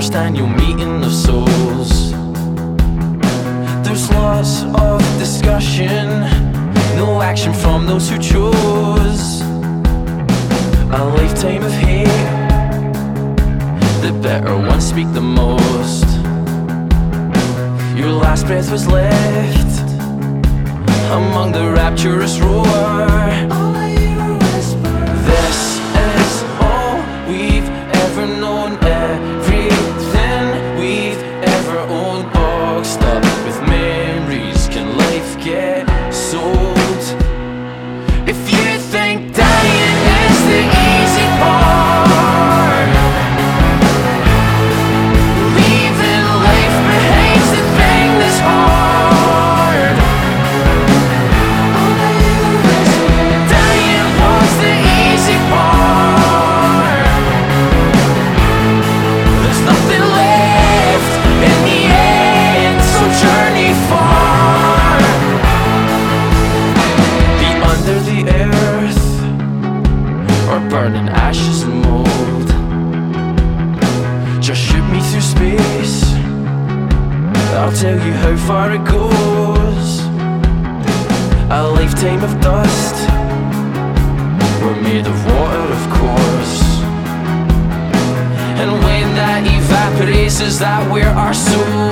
first annual meeting of souls. There's lots of discussion, no action from those who chose a lifetime of hate. The better ones speak the most. Your last breath was left among the rapturous roar. This is all we've ever known, everything we've ever owned, boxed up with memories. Can life get sold? If you think dying is the easy part, leaving life behind's the thing that's hard. Dying was the easy part. There's nothing left in the end, so journey far. Be under the earth or burning ashes and mold. Just shoot me through space, I'll tell you how far it goes. A lifetime of dust, we're made of water, of course. And when that evaporates, is that where our soul